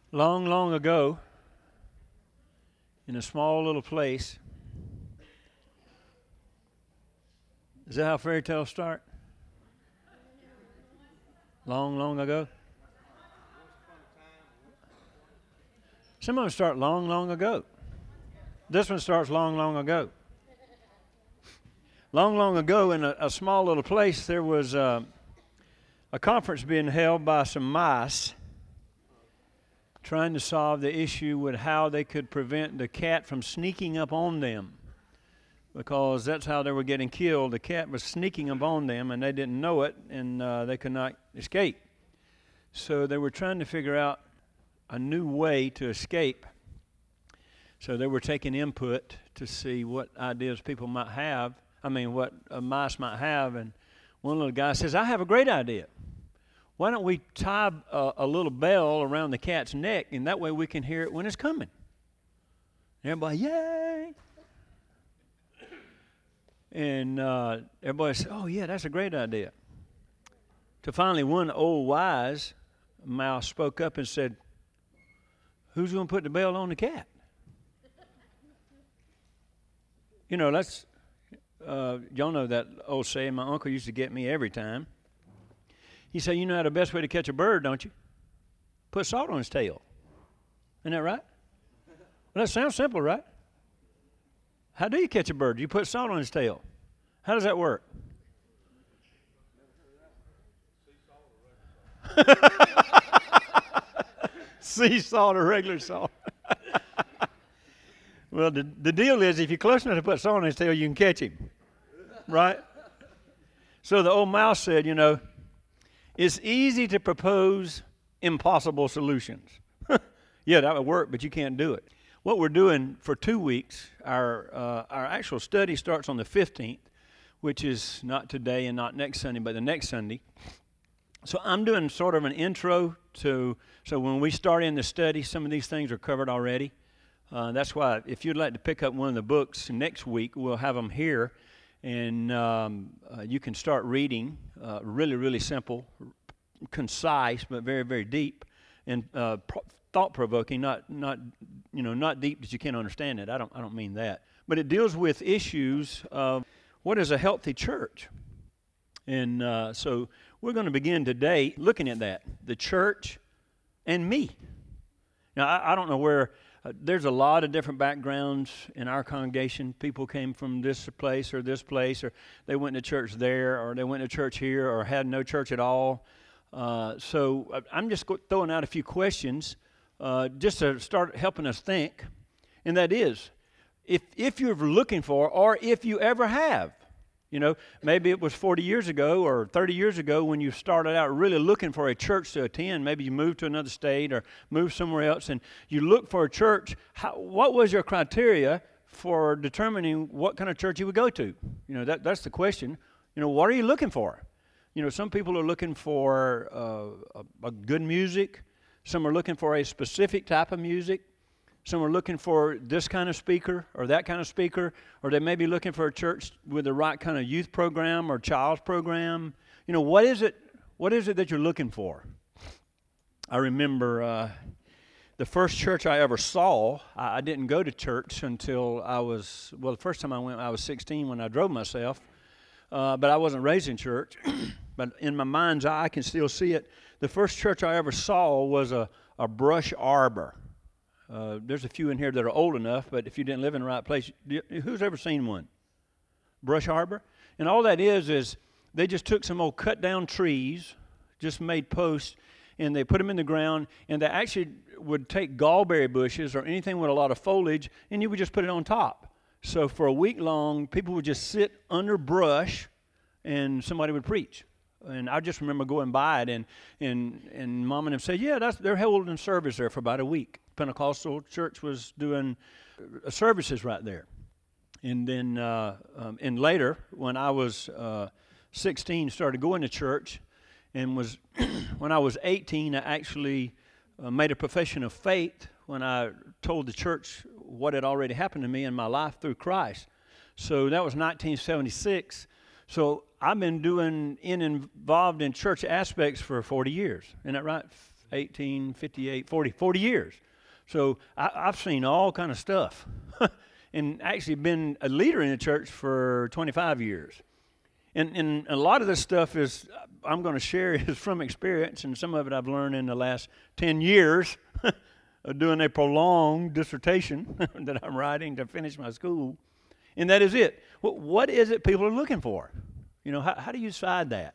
Long, long ago, in a small little place, is that how fairy tales start? Long, long ago? Some of them start long, long ago. This one starts long, long ago. Long, long ago, in a small little place, there was a conference being held by some mice trying to solve the issue with how they could prevent the cat from sneaking up on them, because that's how they were getting killed. The cat was sneaking up on them, and they didn't know it, and they could not escape. So they were trying to figure out a new way to escape. So they were taking input to see what ideas people might have. What mice might have. And one little guy says, "I have a great idea. Why don't we tie a little bell around the cat's neck, and that way we can hear it when it's coming?" And everybody, yay! And everybody said, "Oh, yeah, that's a great idea." So finally, one old wise mouse spoke up and said, "Who's going to put the bell on the cat?" You know, y'all know that old saying my uncle used to get me every time. He said, "You know how the best way to catch a bird, don't you? Put salt on his tail." Isn't that right? Well, that sounds simple, right? How do you catch a bird? You put salt on his tail. How does that work? Sea salt or regular salt. Well, the deal is, if you're close enough to put salt on his tail, you can catch him, right? So the old mouse said, it's easy to propose impossible solutions. Yeah, that would work, but you can't do it. What we're doing for 2 weeks, our actual study starts on the 15th, which is not today and not next Sunday, but the next Sunday. So I'm doing sort of an intro so when we start in the study, some of these things are covered already. That's why if you'd like to pick up one of the books next week, we'll have them here, and you can start reading. Really, really simple, concise, but very, very deep, and thought-provoking. Not deep that you can't understand it. I don't mean that, but it deals with issues of what is a healthy church, and so we're going to begin today looking at that, the church and me. Now, I don't know where. There's a lot of different backgrounds in our congregation. People came from this place, or they went to church there, or they went to church here, or had no church at all. So I'm just throwing out a few questions just to start helping us think. And that is, if you're looking for, or if you ever have, maybe it was 40 years ago or 30 years ago when you started out really looking for a church to attend. Maybe you moved to another state or moved somewhere else and you looked for a church. What was your criteria for determining what kind of church you would go to? That's the question. What are you looking for? Some people are looking for a good music. Some are looking for a specific type of music. Some are looking for this kind of speaker or that kind of speaker, or they may be looking for a church with the right kind of youth program or child's program. What is it that you're looking for? I remember the first church I ever saw. I didn't go to church until the first time I went, I was 16 when I drove myself, but I wasn't raised in church. But in my mind's eye, I can still see it. The first church I ever saw was a brush arbor. There's a few in here that are old enough, but if you didn't live in the right place, who's ever seen one? Brush arbor? And all that is they just took some old cut down trees, just made posts, and they put them in the ground, and they actually would take gallberry bushes or anything with a lot of foliage, and you would just put it on top. So for a week long, people would just sit under brush, and somebody would preach. And I just remember going by it, and Mom and them said, "Yeah, they're holding service there for about a week." Pentecostal church was doing services right there. And then and later, when I was 16, started going to church, and was when I was 18, I actually made a profession of faith when I told the church what had already happened to me in my life through Christ. So that was 1976. So I've been involved in church aspects for 40 years. Isn't that right? 1858, 40 years. So I've seen all kind of stuff and actually been a leader in the church for 25 years. And a lot of this stuff is, I'm going to share is from experience, and some of it I've learned in the last 10 years of doing a prolonged dissertation that I'm writing to finish my school. And that is it. What is it people are looking for? You know, how do you decide that?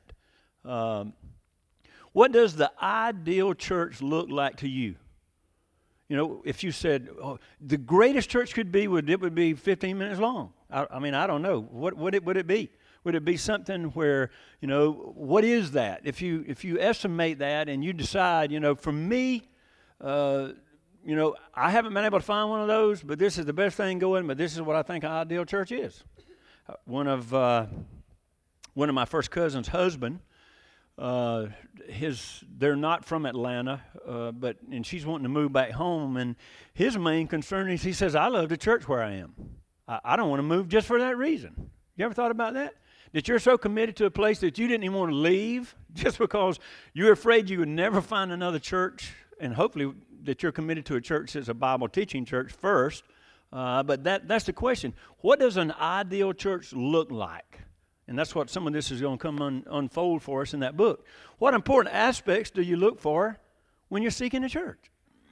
What does the ideal church look like to you? You know, if you said, oh, the greatest church could be, it would be 15 minutes long. I mean, I don't know. What would it be? Would it be something where, you know, what is that? If you estimate that and you decide, you know, for me, you know, I haven't been able to find one of those, but this is the best thing going, but this is what I think an ideal church is. One of my first cousin's husband, they're not from Atlanta, and she's wanting to move back home, and his main concern is, he says, I love the church where I am. I don't want to move just for that reason. You ever thought about that? That you're so committed to a place that you didn't even want to leave just because you're afraid you would never find another church, and hopefully that you're committed to a church that's a Bible teaching church first. But that's the question. What does an ideal church look like? And that's what some of this is going to come unfold for us in that book. What important aspects do you look for when you're seeking a church?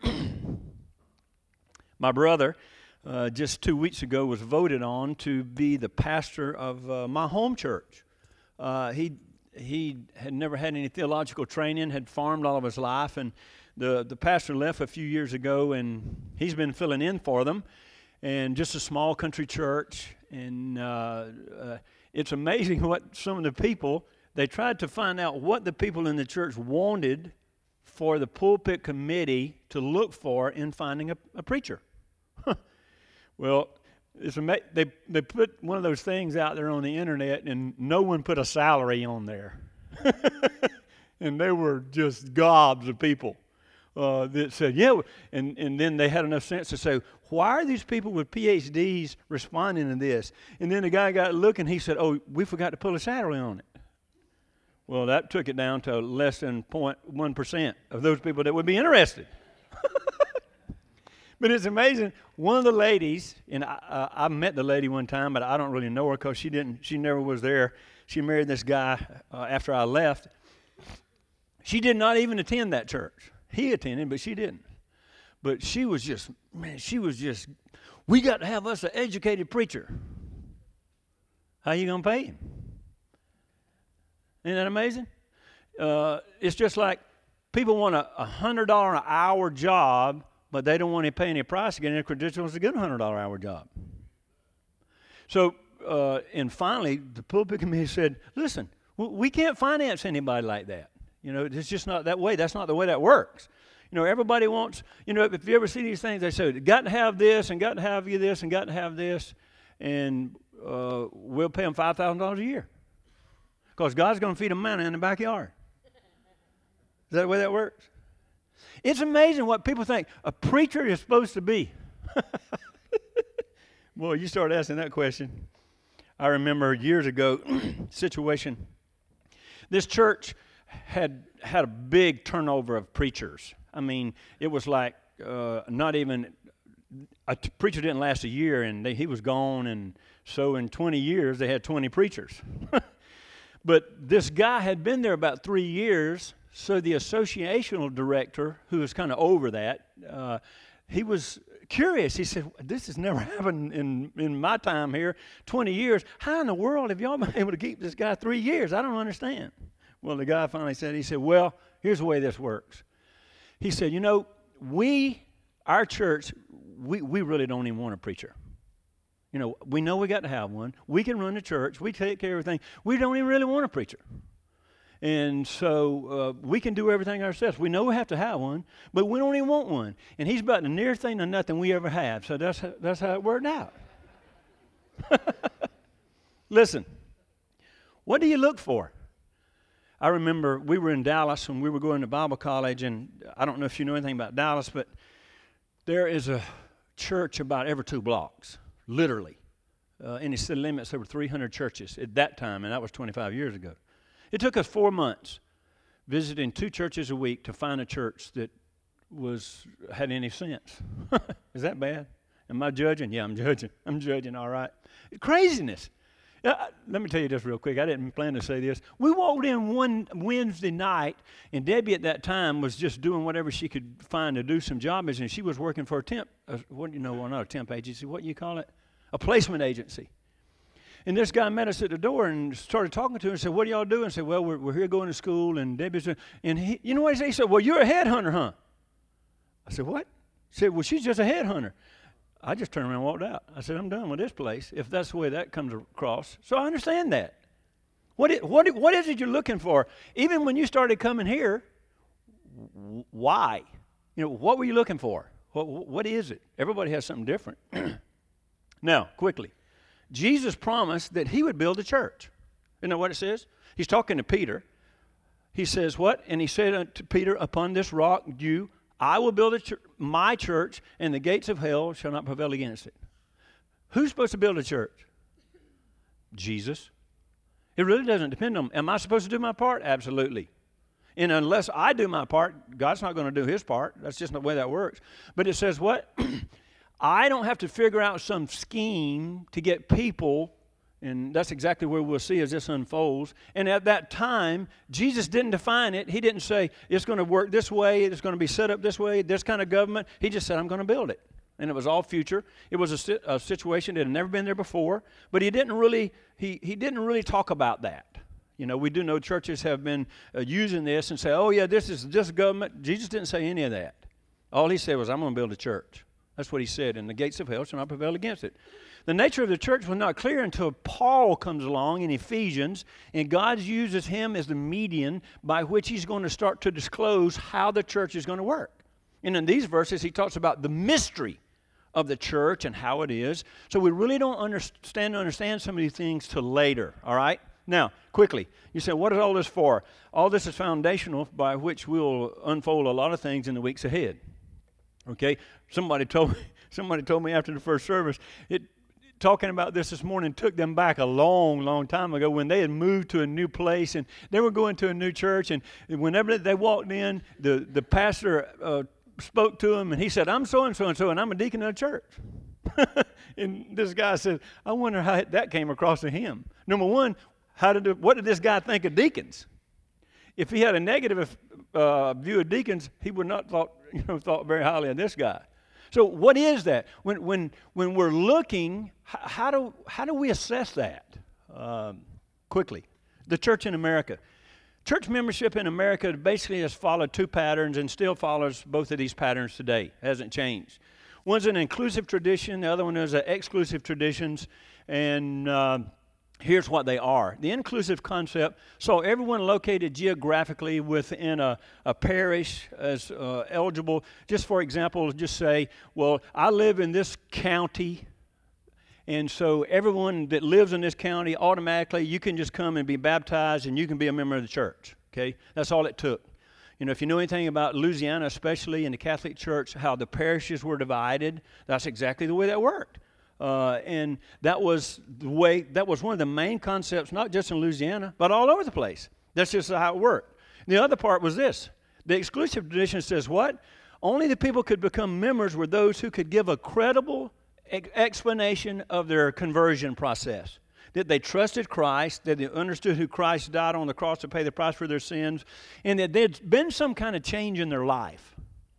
My brother, just 2 weeks ago, was voted on to be the pastor of my home church. He had never had any theological training, had farmed all of his life, and the pastor left a few years ago, and he's been filling in for them. And just a small country church, and it's amazing what some of the people, they tried to find out what the people in the church wanted for the pulpit committee to look for in finding a preacher. Well, they put one of those things out there on the internet, and no one put a salary on there. And there were just gobs of people that said, yeah, and then they had enough sense to say, why are these people with PhDs responding to this? And then the guy got looking, he said, oh, we forgot to put a salary on it. Well, that took it down to less than 0.1% of those people that would be interested. But it's amazing. One of the ladies, and I met the lady one time, but I don't really know her because she never was there. She married this guy after I left. She did not even attend that church. He attended, but she didn't. But she was just, we got to have us an educated preacher. How you going to pay him? Isn't that amazing? It's just like people want a $100 an hour job, but they don't want to pay any price to get any credentials to get a $100 hour job. So, and finally, the pulpit committee said, listen, we can't finance anybody like that. You know, it's just not that way. That's not the way that works. You know, everybody wants, you know, if you ever see these things, they say, got to have this, and got to have you this, and got to have this, and we'll pay them $5,000 a year. Because God's going to feed them manna in the backyard. Is that the way that works? It's amazing what people think a preacher is supposed to be. Boy, you start asking that question. I remember years ago, situation. This church had a big turnover of preachers. I mean, it was like not even, a preacher didn't last a year, and he was gone, and so in 20 years, they had 20 preachers. But this guy had been there about 3 years, so the associational director, who was kind of over that, he was curious. He said, this has never happened in my time here, 20 years. How in the world have y'all been able to keep this guy 3 years? I don't understand. Well, the guy finally said, he said, well, here's the way this works. He said, you know, our church, we really don't even want a preacher. You know we got to have one. We can run the church. We take care of everything. We don't even really want a preacher. And so we can do everything ourselves. We know we have to have one, but we don't even want one. And he's about the nearest thing to nothing we ever have. So that's how it worked out. Listen, what do you look for? I remember we were in Dallas when we were going to Bible college, and I don't know if you know anything about Dallas, but there is a church about every 2 blocks, literally. In the city limits, there were 300 churches at that time, and that was 25 years ago. It took us 4 months visiting 2 churches a week to find a church that had any sense. Is that bad? Am I judging? Yeah, I'm judging. I'm judging, all right. Craziness. Let me tell you this real quick. I didn't plan to say this. We walked in one Wednesday night, and Debbie at that time was just doing whatever she could find to do some jobs, and she was working for a temp, what do you know, well, not a temp agency, what do you call it? A placement agency. And this guy met us at the door and started talking to her and said, what do y'all do? And said, well, we're here going to school, and Debbie's, and he, you know what he said? He said, well, you're a headhunter, huh? I said, what? He said, well, she's just a headhunter. I just turned around and walked out. I said, I'm done with this place, if that's the way that comes across. So I understand that. What is it you're looking for? Even when you started coming here, why? You know, what were you looking for? What is it? Everybody has something different. Now, quickly. Jesus promised that he would build a church. Isn't that what it says? He's talking to Peter. He says what? And he said unto Peter, upon this rock, I will build my church, and the gates of hell shall not prevail against it. Who's supposed to build a church? Jesus. It really doesn't depend on, am I supposed to do my part? Absolutely. And unless I do my part, God's not going to do his part. That's just the way that works. But it says what? I don't have to figure out some scheme to get people, and that's exactly where we'll see as this unfolds. And at that time, Jesus didn't define it. He didn't say, it's going to work this way, it's going to be set up this way, this kind of government. He just said, I'm going to build it. And it was all future. It was a situation that had never been there before. But he didn't really talk about that. You know, we do know churches have been using this and say, oh, yeah, this is just government. Jesus didn't say any of that. All he said was, I'm going to build a church. That's what he said, and the gates of hell shall not prevail against it. The nature of the church was not clear until Paul comes along in Ephesians, and God uses him as the median by which he's going to start to disclose how the church is going to work. And in these verses, he talks about the mystery of the church and how it is. So we really don't understand some of these things till later, all right? Now, quickly, you say, what is all this for? All this is foundational by which we'll unfold a lot of things in the weeks ahead. Okay, somebody told me after the first service, talking about this morning took them back a long, long time ago when they had moved to a new place and they were going to a new church, and whenever they walked in, the pastor spoke to them, and he said, I'm so-and-so, and I'm a deacon of the church. And this guy said, I wonder how that came across to him. Number one, what did this guy think of deacons? If he had a negative view of deacons, he would not thought very highly of this guy. So what is that? When we're looking, how do we assess that? Quickly, the church in America. Church membership in America basically has followed 2 patterns and still follows both of these patterns today. It hasn't changed. One's an inclusive tradition. The other one is an exclusive traditions. And here's what they are. The inclusive concept saw everyone located geographically within a parish as eligible. Just for example, just say, well, I live in this county, and so everyone that lives in this county, automatically you can just come and be baptized and you can be a member of the church, okay? That's all it took. You know, if you know anything about Louisiana, especially in the Catholic Church, how the parishes were divided, that's exactly the way that worked. And that was one of the main concepts, not just in Louisiana, but all over the place. That's just how it worked. And the other part was this. The exclusive tradition says what? Only the people could become members were those who could give a credible explanation of their conversion process. That they trusted Christ, that they understood who Christ died on the cross to pay the price for their sins, and that there'd been some kind of change in their life.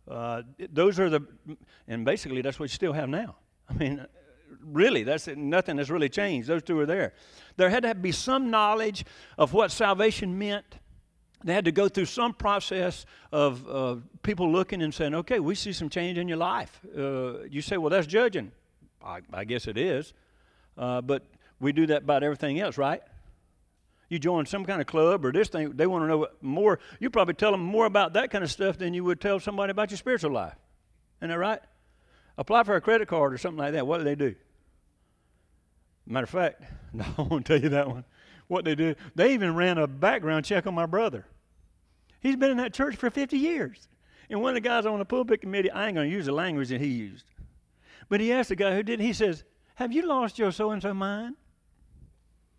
And basically that's what you still have now. I mean, really, nothing has really changed. Those two are there. There had to be some knowledge of what salvation meant. They had to go through some process of people looking and saying, okay, we see some change in your life. You say, well, that's judging. I guess it is. But we do that about everything else, right? You join some kind of club or this thing, they want to know more. You probably tell them more about that kind of stuff than you would tell somebody about your spiritual life. Isn't that right? Apply for a credit card or something like that. What do they do? Matter of fact, no, I won't tell you that one. What they do, they even ran a background check on my brother. He's been in that church for 50 years. And one of the guys on the pulpit committee, I ain't going to use the language that he used. But he asked the guy who did, he says, have you lost your so-and-so mind?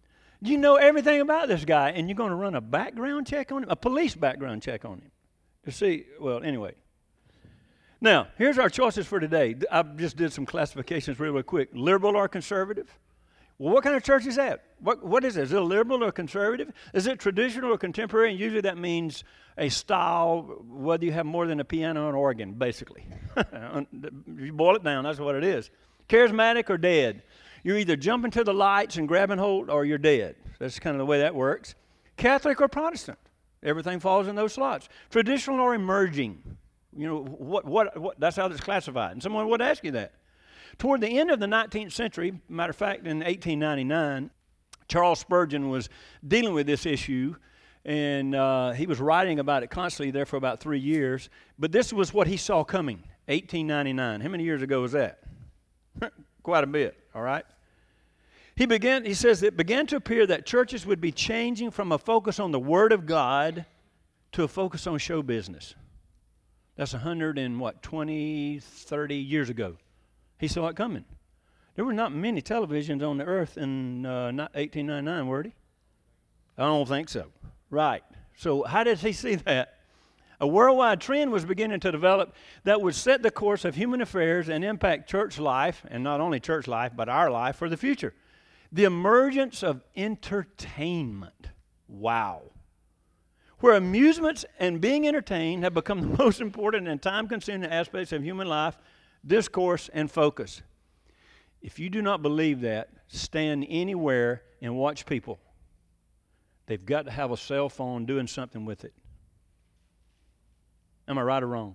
You know everything about this guy, and you're going to run a background check on him, a police background check on him. To see, well, anyway. Now, here's our choices for today. I just did some classifications really quick. Liberal or conservative? Well, what kind of church is that? What is it? Is it a liberal or conservative? Is it traditional or contemporary? And usually that means a style, whether you have more than a piano and organ, basically. You boil it down, that's what it is. Charismatic or dead? You're either jumping to the lights and grabbing hold, or you're dead. That's kind of the way that works. Catholic or Protestant? Everything falls in those slots. Traditional or emerging? You know, what that's how it's classified. And someone would ask you that. Toward the end of the 19th century, matter of fact, in 1899, Charles Spurgeon was dealing with this issue, and he was writing about it constantly there for about 3 years. But this was what he saw coming, 1899. How many years ago was that? Quite a bit, all right? He says, it began to appear that churches would be changing from a focus on the Word of God to a focus on show business. That's 20, 30 years ago. He saw it coming. There were not many televisions on the earth in 1899, were they? I don't think so. Right. So how did he see that? A worldwide trend was beginning to develop that would set the course of human affairs and impact church life, and not only church life, but our life for the future. The emergence of entertainment. Wow. Where amusements and being entertained have become the most important and time-consuming aspects of human life, discourse, and focus. If you do not believe that, stand anywhere and watch people. They've got to have a cell phone doing something with it. Am I right or wrong?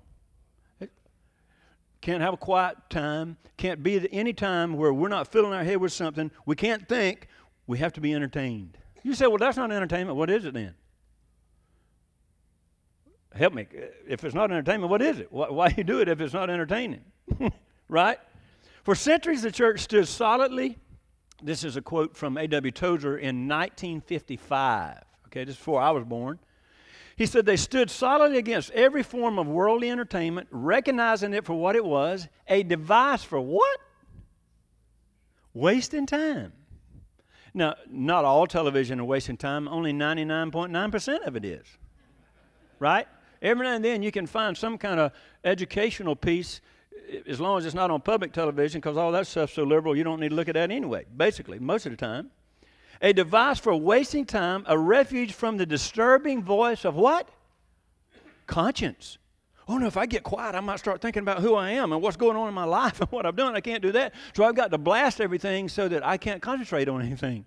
Can't have a quiet time. Can't be at any time where we're not filling our head with something. We can't think. We have to be entertained. You say, well, that's not entertainment. What is it then? Help me. If it's not entertainment, what is it? Why you do it if it's not entertaining? Right? For centuries, the church stood solidly. This is a quote from A.W. Tozer in 1955. Okay, this is before I was born. He said they stood solidly against every form of worldly entertainment, recognizing it for what it was, a device for what? Wasting time. Now, not all television is wasting time. Only 99.9% of it is. Right? Every now and then you can find some kind of educational piece, as long as it's not on public television, because all that stuff's so liberal you don't need to look at that anyway, basically, most of the time. A device for wasting time, a refuge from the disturbing voice of what? Conscience. Oh, no, if I get quiet, I might start thinking about who I am and what's going on in my life and what I've done. I can't do that. So I've got to blast everything so that I can't concentrate on anything.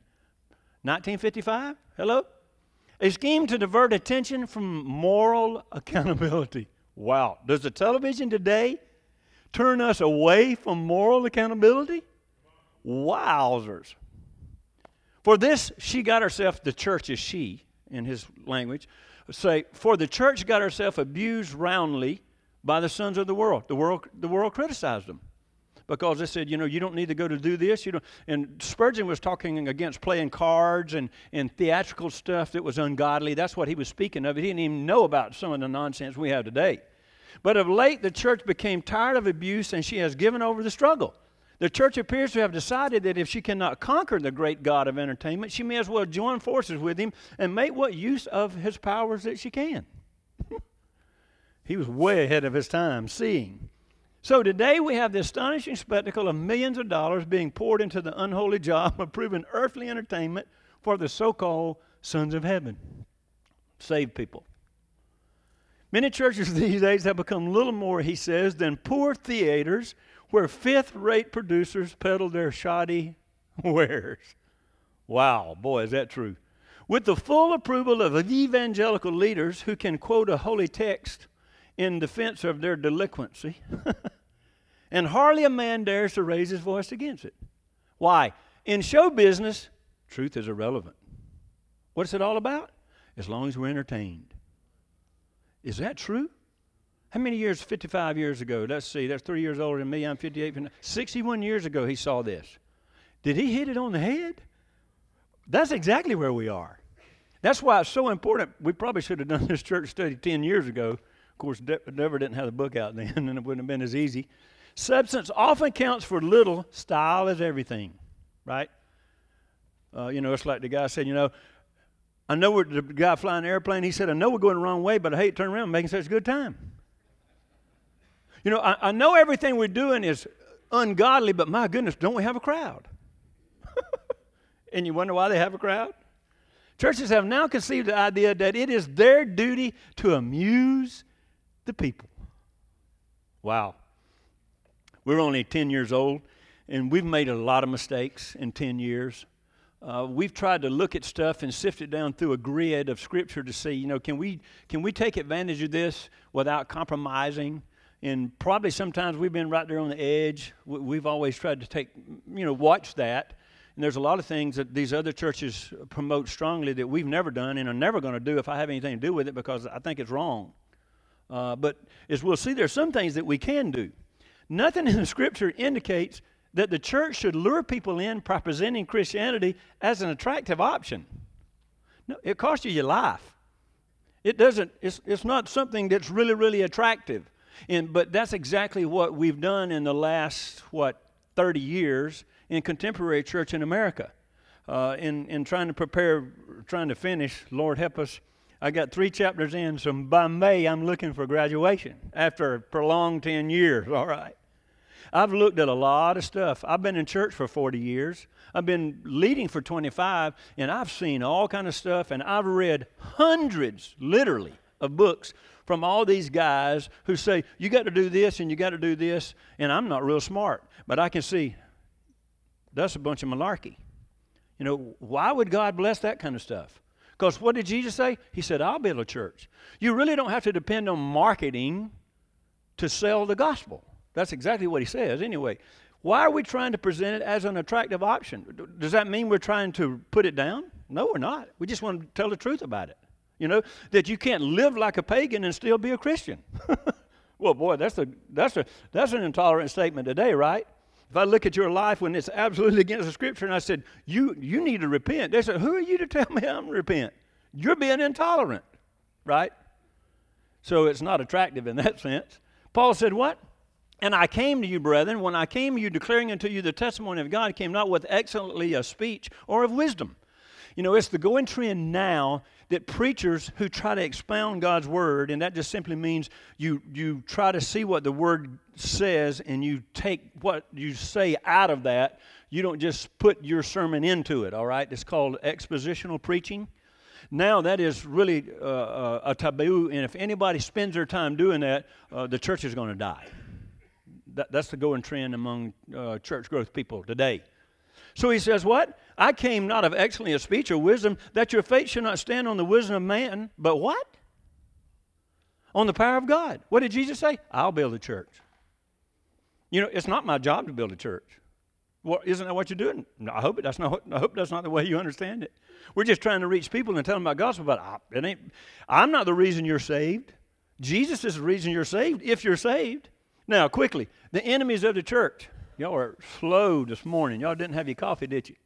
1955? Hello? A scheme to divert attention from moral accountability. Wow. Does the television today turn us away from moral accountability? Wowzers. For this, she got herself, the church is she, in his language, say, for the church got herself abused roundly by the sons of the world. The world criticized them because they said, you know, you don't need to go to do this. You don't. And Spurgeon was talking against playing cards and theatrical stuff that was ungodly. That's what he was speaking of. He didn't even know about some of the nonsense we have today. But of late, the church became tired of abuse, and she has given over the struggle. The church appears to have decided that if she cannot conquer the great God of entertainment, she may as well join forces with him and make what use of his powers that she can. He was way ahead of his time, seeing. So today we have the astonishing spectacle of millions of dollars being poured into the unholy job of proving earthly entertainment for the so-called sons of heaven. Saved people. Many churches these days have become little more, he says, than poor theaters where fifth-rate producers peddle their shoddy wares. Wow, boy, is that true. With the full approval of evangelical leaders who can quote a holy text in defense of their delinquency, and hardly a man dares to raise his voice against it. Why? In show business, truth is irrelevant. What's it all about? As long as we're entertained. Is that true? How many years, 55 years ago? Let's see, that's 3 years older than me. I'm 58. 61 years ago he saw this. Did he hit it on the head? That's exactly where we are. That's why it's so important. We probably should have done this church study 10 years ago. Of course, Deborah didn't have the book out then, and it wouldn't have been as easy. Substance often counts for little. Style is everything, right? It's like the guy said, I know the guy flying the airplane, he said, I know we're going the wrong way, but I hate to turn around and making such a good time. I know everything we're doing is ungodly, but my goodness, don't we have a crowd? And you wonder why they have a crowd? Churches have now conceived the idea that it is their duty to amuse the people. Wow. We're only 10 years old, and we've made a lot of mistakes in 10 years. We've tried to look at stuff and sift it down through a grid of Scripture to see, can we take advantage of this without compromising? And probably sometimes we've been right there on the edge. We've always tried to watch that. And there's a lot of things that these other churches promote strongly that we've never done and are never going to do if I have anything to do with it, because I think it's wrong. But as we'll see, there's some things that we can do. Nothing in the Scripture indicates that the church should lure people in by presenting Christianity as an attractive option. No, it costs you your life. It doesn't. It's not something that's really, really attractive. But that's exactly what we've done in the last 30 years in contemporary church in America. In trying to finish, Lord help us, I got 3 chapters in, so by May I'm looking for graduation after a prolonged 10 years, all right. I've looked at a lot of stuff. I've been in church for 40 years. I've been leading for 25, and I've seen all kind of stuff, and I've read hundreds, literally, of books from all these guys who say, you got to do this and you got to do this, and I'm not real smart, but I can see that's a bunch of malarkey. Why would God bless that kind of stuff? Because what did Jesus say? He said, I'll build a church. You really don't have to depend on marketing to sell the gospel. That's exactly what he says. Anyway, why are we trying to present it as an attractive option? Does that mean we're trying to put it down? No, we're not. We just want to tell the truth about it. That you can't live like a pagan and still be a Christian. Well, boy, that's an intolerant statement today, right? If I look at your life when it's absolutely against the Scripture and I said, you need to repent. They said, who are you to tell me I'm to repent? You're being intolerant, right? So it's not attractive in that sense. Paul said what? And I came to you, brethren, when I came to you declaring unto you the testimony of God, came not with excellently of speech or of wisdom. It's the going trend now that preachers who try to expound God's Word, and that just simply means you try to see what the Word says and you take what you say out of that. You don't just put your sermon into it, all right? It's called expositional preaching. Now that is really a taboo, and if anybody spends their time doing that, the church is going to die. That's the going trend among church growth people today. So he says what? I came not of excellency of speech or wisdom, that your faith should not stand on the wisdom of man, but what? On the power of God. What did Jesus say? I'll build a church. It's not my job to build a church. Well, isn't that what you're doing? No, I hope that's not the way you understand it. We're just trying to reach people and tell them about the gospel, but I'm not the reason you're saved. Jesus is the reason you're saved, if you're saved. Now, quickly, the enemies of the church. Y'all are slow this morning. Y'all didn't have your coffee, did you?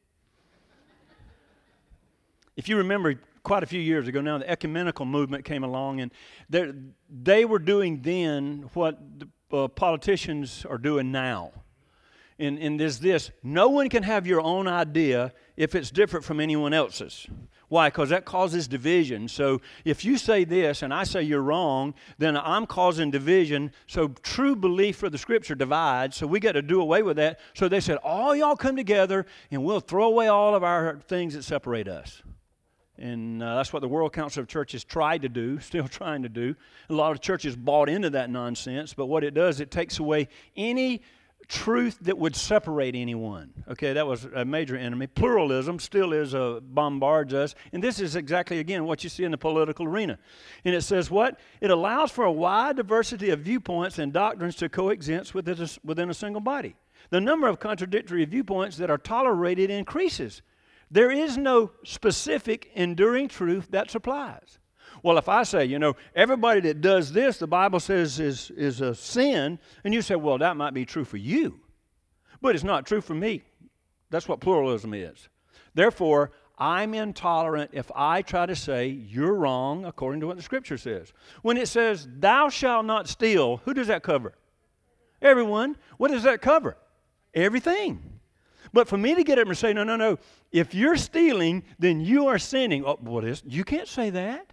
If you remember, quite a few years ago now, the ecumenical movement came along, and they were doing then what the politicians are doing now. And there's this, no one can have your own idea if it's different from anyone else's. Why? Because that causes division. So if you say this and I say you're wrong, then I'm causing division. So true belief for the Scripture divides. So we got to do away with that. So they said, all y'all come together and we'll throw away all of our things that separate us. And that's what the World Council of Churches tried to do, still trying to do. A lot of churches bought into that nonsense. But what it does, it takes away any truth that would separate anyone. Okay, that was a major enemy. Pluralism still bombards us. And this is exactly, again, what you see in the political arena. And it says what? It allows for a wide diversity of viewpoints and doctrines to coexist within a single body. The number of contradictory viewpoints that are tolerated increases. There is no specific enduring truth that supplies. Well, if I say, everybody that does this, the Bible says is a sin, and you say, well, that might be true for you, but it's not true for me. That's what pluralism is. Therefore, I'm intolerant if I try to say you're wrong according to what the Scripture says. When it says, thou shalt not steal, who does that cover? Everyone. What does that cover? Everything. But for me to get up and say, no, no, no, if you're stealing, then you are sinning. Oh, what is? You can't say that.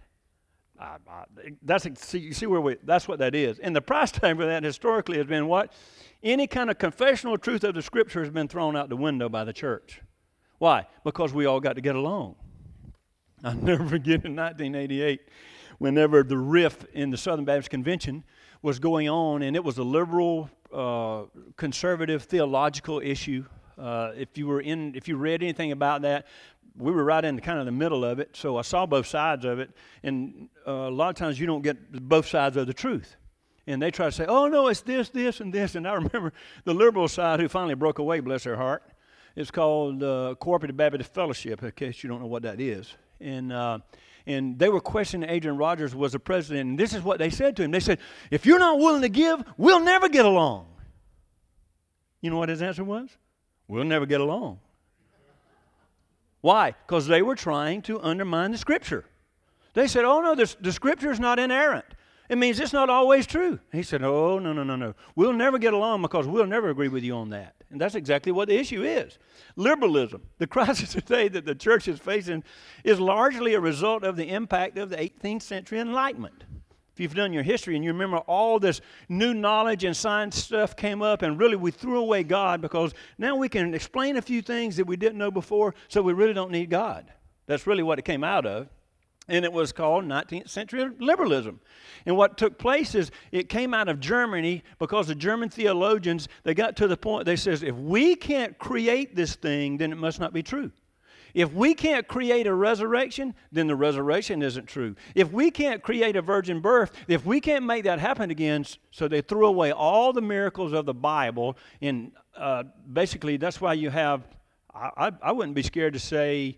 See where that's what that is. And the price tag for that historically has been what? Any kind of confessional truth of the Scripture has been thrown out the window by the church. Why? Because we all got to get along. I'll never forget in 1988, whenever the rift in the Southern Baptist Convention was going on, and it was a liberal, conservative theological issue. If you read anything about that, we were right in kind of the middle of it, so I saw both sides of it, and a lot of times you don't get both sides of the truth. And they try to say, oh, no, it's this, this, and this. And I remember the liberal side who finally broke away, bless their heart. It's called Cooperative Baptist Fellowship, in case you don't know what that is. And they were questioning Adrian Rogers was the president, and this is what they said to him. They said, if you're not willing to give, we'll never get along. You know what his answer was? We'll never get along. Why? Because they were trying to undermine the Scripture. They said, oh, no, the Scripture is not inerrant. It means it's not always true. He said, oh, no, no, no, no. We'll never get along because we'll never agree with you on that. And that's exactly what the issue is. Liberalism, the crisis today that the church is facing, is largely a result of the impact of the 18th century Enlightenment. If you've done your history and you remember all this new knowledge and science stuff came up, and really we threw away God because now we can explain a few things that we didn't know before, so we really don't need God. That's really what it came out of. And it was called 19th century liberalism. And what took place is it came out of Germany because the German theologians, they got to the point, they says, if we can't create this thing, then it must not be true. If we can't create a resurrection, then the resurrection isn't true. If we can't create a virgin birth, if we can't make that happen again, so they threw away all the miracles of the Bible. And basically that's why you have, I wouldn't be scared to say,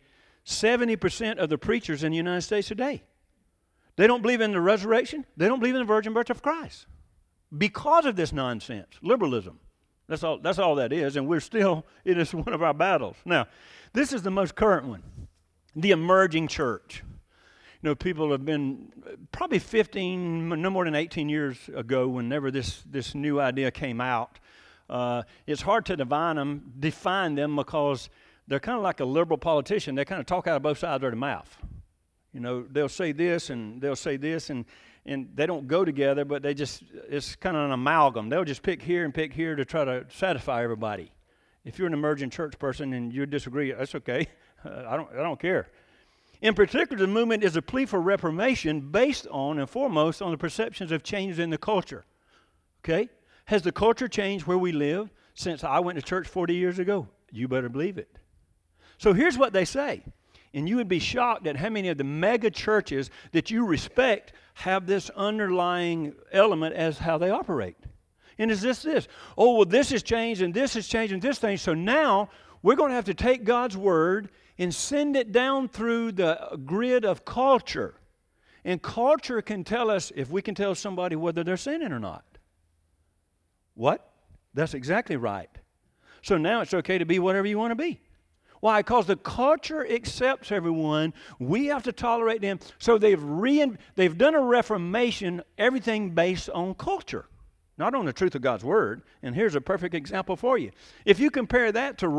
70% of the preachers in the United States today, they don't believe in the resurrection. They don't believe in the virgin birth of Christ because of this nonsense, liberalism. That's all that is, and it is one of our battles. Now, this is the most current one, the emerging church. You know, people have been probably 15, no more than 18 years ago, whenever this new idea came out. It's hard to define them because they're kind of like a liberal politician. They kind of talk out of both sides of their mouth. You know, they'll say this and they'll say this, and they don't go together, but it's kind of an amalgam. They'll just pick here and pick here to try to satisfy everybody. If you're an emerging church person and you disagree, that's okay. I don't care. In particular, the movement is a plea for reformation based on and foremost on the perceptions of changes in the culture. Okay? Has the culture changed where we live since I went to church 40 years ago? You better believe it. So here's what they say, and you would be shocked at how many of the mega churches that you respect have this underlying element as how they operate. And is this? Oh, well, this has changed, and this has changed, and this thing. So now we're going to have to take God's word and send it down through the grid of culture. And culture can tell us if we can tell somebody whether they're sinning or not. What? That's exactly right. So now it's okay to be whatever you want to be. Why? Because the culture accepts everyone. We have to tolerate them. So they've done a reformation, everything based on culture, not on the truth of God's word. And here's a perfect example for you. If you compare that to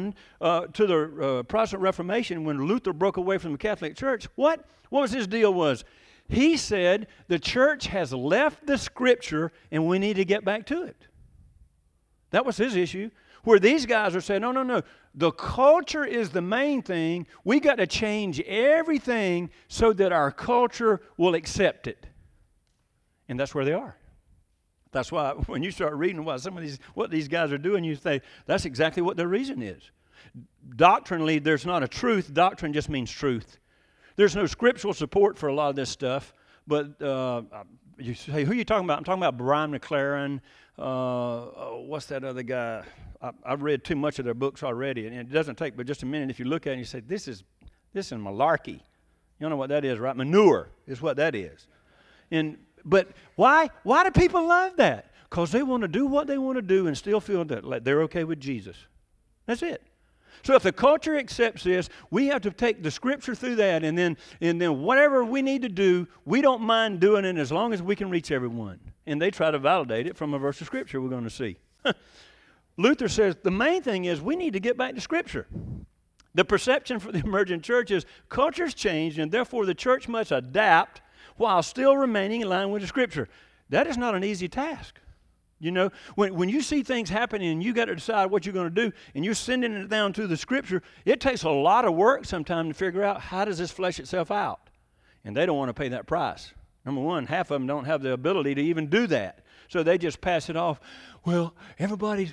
the Protestant Reformation, when Luther broke away from the Catholic Church, what was his deal was? He said the church has left the Scripture and we need to get back to it. That was his issue. Where these guys are saying, no. The culture is the main thing. We got to change everything so that our culture will accept it. And that's where they are. That's why when you start reading what these guys are doing, you say, that's exactly what their reason is. Doctrinally, there's not a truth. Doctrine just means truth. There's no scriptural support for a lot of this stuff. But you say, who are you talking about? I'm talking about Brian McLaren. What's that other guy? I've read too much of their books already, and it doesn't take but just a minute. If you look at it and you say, this is malarkey. You don't know what that is, right? Manure is what that is. But why do people love that? Because they want to do what they want to do and still feel that like they're okay with Jesus. That's it. So if the culture accepts this, we have to take the Scripture through that, and then whatever we need to do, we don't mind doing it as long as we can reach everyone. And they try to validate it from a verse of Scripture we're going to see. Luther says the main thing is we need to get back to Scripture. The perception for the emergent church is culture's changed, and therefore the church must adapt while still remaining in line with the Scripture. That is not an easy task. You know, when you see things happening and you got to decide what you're going to do, and you're sending it down to the Scripture, it takes a lot of work sometimes to figure out how does this flesh itself out. And they don't want to pay that price. Number one, half of them don't have the ability to even do that. So they just pass it off. Well, every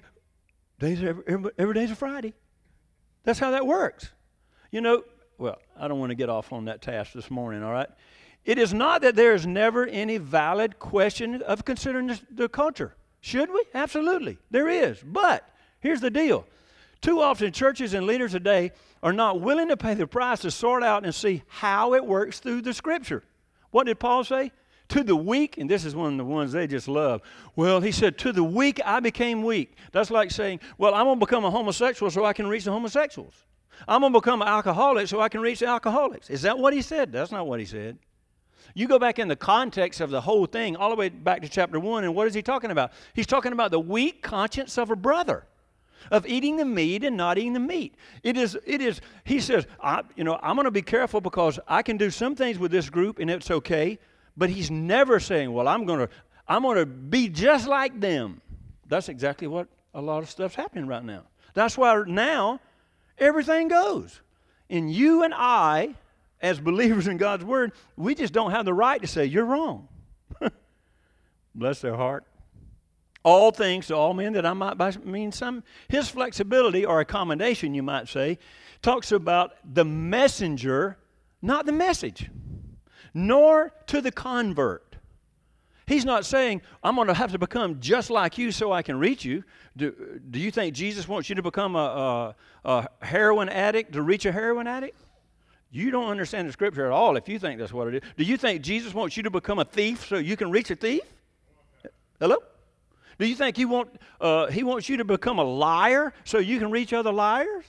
day's a Friday. That's how that works. You know, well, I don't want to get off on that task this morning, all right? It is not that there is never any valid question of considering the culture. Should we? Absolutely. There is. But here's the deal. Too often churches and leaders today are not willing to pay the price to sort out and see how it works through the Scripture. What did Paul say? To the weak, and this is one of the ones they just love. Well, he said, to the weak I became weak. That's like saying, well, I'm going to become a homosexual so I can reach the homosexuals. I'm going to become an alcoholic so I can reach the alcoholics. Is that what he said? That's not what he said. You go back in the context of the whole thing, all the way back to chapter 1, and what is he talking about? He's talking about the weak conscience of a brother, of eating the meat and not eating the meat. It is. He says, I'm going to be careful because I can do some things with this group and it's okay. But he's never saying, well, I'm going to be just like them. That's exactly what a lot of stuff's happening right now. That's why now everything goes. And you and I, as believers in God's Word, we just don't have the right to say, you're wrong. Bless their heart. All things to all men that I might mean some. His flexibility, or accommodation, you might say, talks about the messenger, not the message. Nor to the convert. He's not saying, I'm going to have to become just like you so I can reach you. Do you think Jesus wants you to become a heroin addict to reach a heroin addict? You don't understand the Scripture at all if you think that's what it is. Do you think Jesus wants you to become a thief so you can reach a thief? Hello? Do you think he wants you to become a liar so you can reach other liars?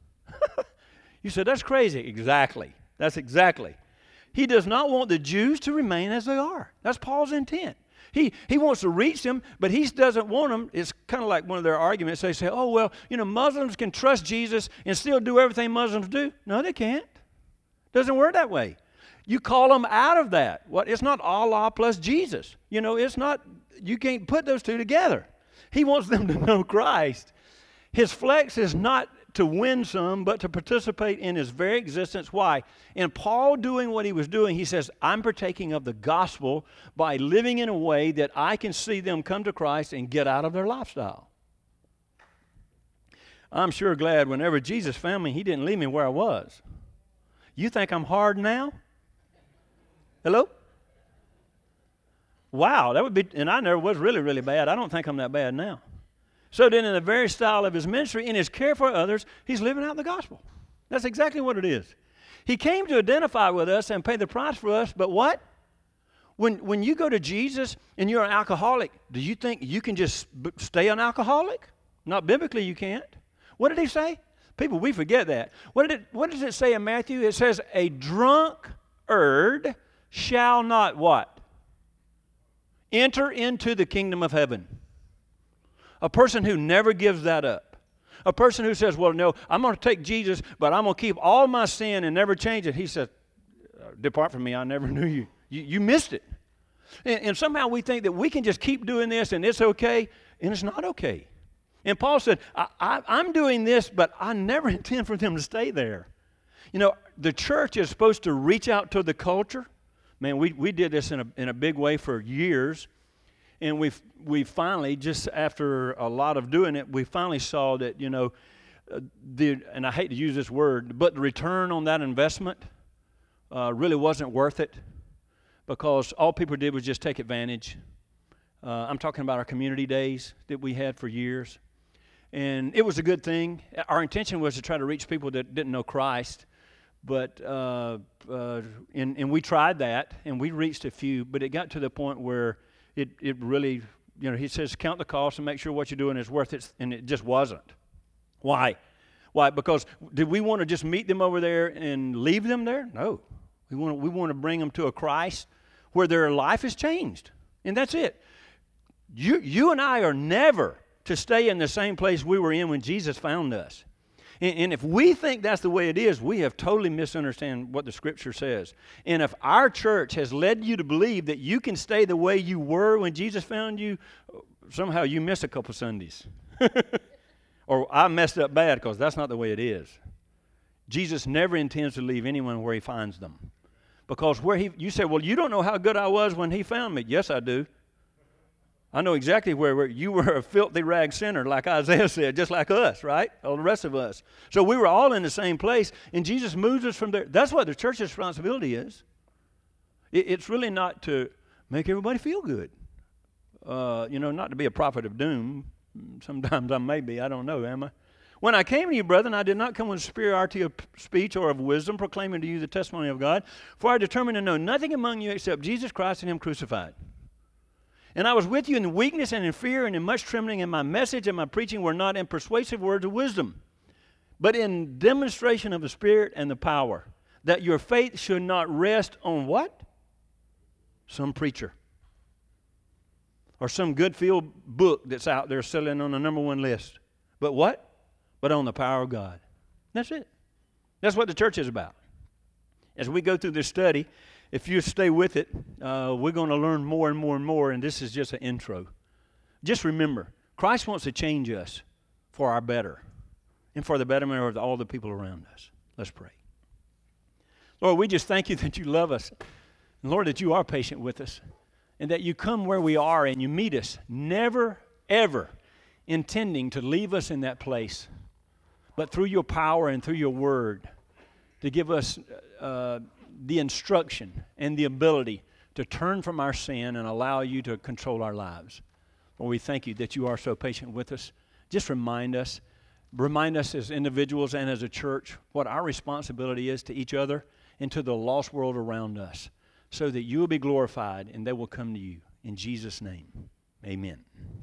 You said, that's crazy. Exactly. That's exactly. He does not want the Jews to remain as they are. That's Paul's intent. He wants to reach them, but he doesn't want them. It's kind of like one of their arguments. They say, oh, well, Muslims can trust Jesus and still do everything Muslims do. No, they can't. Doesn't work that way. You call them out of that. It's not Allah plus Jesus. It's not, you can't put those two together. He wants them to know Christ. His flex is not to win some, but to participate in his very existence. Why? In Paul doing what he was doing, he says, I'm partaking of the gospel by living in a way that I can see them come to Christ and get out of their lifestyle. I'm sure glad whenever Jesus found me, he didn't leave me where I was. You think I'm hard now? Hello? Wow, that would be, and I never was really, really bad. I don't think I'm that bad now. So then in the very style of his ministry, in his care for others, he's living out the gospel. That's exactly what it is. He came to identify with us and pay the price for us, but what? When you go to Jesus and you're an alcoholic, do you think you can just stay an alcoholic? Not biblically you can't. What did he say? People, we forget that. What does it say in Matthew? It says, a drunkard shall not what? Enter into the kingdom of heaven. A person who never gives that up. A person who says, well, no, I'm going to take Jesus, but I'm going to keep all my sin and never change it. He said, depart from me, I never knew you. You missed it. And somehow we think that we can just keep doing this and it's okay, and it's not okay. And Paul said, I'm doing this, but I never intend for them to stay there. The church is supposed to reach out to the culture. Man, we did this in a big way for years. And we finally, just after a lot of doing it, we finally saw that, and I hate to use this word, but the return on that investment really wasn't worth it because all people did was just take advantage. I'm talking about our community days that we had for years. And it was a good thing. Our intention was to try to reach people that didn't know Christ. But and we tried that, and we reached a few, but it got to the point where it really, he says, count the cost and make sure what you're doing is worth it, and it just wasn't. Why? Because did we want to just meet them over there and leave them there? No. We want to bring them to a Christ where their life is changed, and that's it. You and I are never to stay in the same place we were in when Jesus found us. And if we think that's the way it is, we have totally misunderstood what the Scripture says. And if our church has led you to believe that you can stay the way you were when Jesus found you, somehow you missed a couple Sundays. Or I messed up bad, because that's not the way it is. Jesus never intends to leave anyone where he finds them. Because you say, well, you don't know how good I was when he found me. Yes, I do. I know exactly where you were a filthy rag sinner, like Isaiah said, just like us, right? All the rest of us. So we were all in the same place, and Jesus moves us from there. That's what the church's responsibility is. It's really not to make everybody feel good. Not to be a prophet of doom. Sometimes I may be. I don't know, am I? When I came to you, brethren, I did not come with superiority of speech or of wisdom, proclaiming to you the testimony of God. For I determined to know nothing among you except Jesus Christ and him crucified. And I was with you in weakness and in fear and in much trembling, and my message and my preaching were not in persuasive words of wisdom, but in demonstration of the Spirit and the power, that your faith should not rest on what? Some preacher. Or some good feel book that's out there selling on the #1 list. But what? But on the power of God. That's it. That's what the church is about. As we go through this study, if you stay with it, we're going to learn more and more and more, and this is just an intro. Just remember, Christ wants to change us for our better and for the betterment of all the people around us. Let's pray. Lord, we just thank you that you love us, and Lord, that you are patient with us, and that you come where we are and you meet us, never, ever intending to leave us in that place, but through your power and through your word to give us the instruction and the ability to turn from our sin and allow you to control our lives. Lord, we thank you that you are so patient with us. Just remind us as individuals and as a church what our responsibility is to each other and to the lost world around us, so that you will be glorified and they will come to you. In Jesus' name, amen.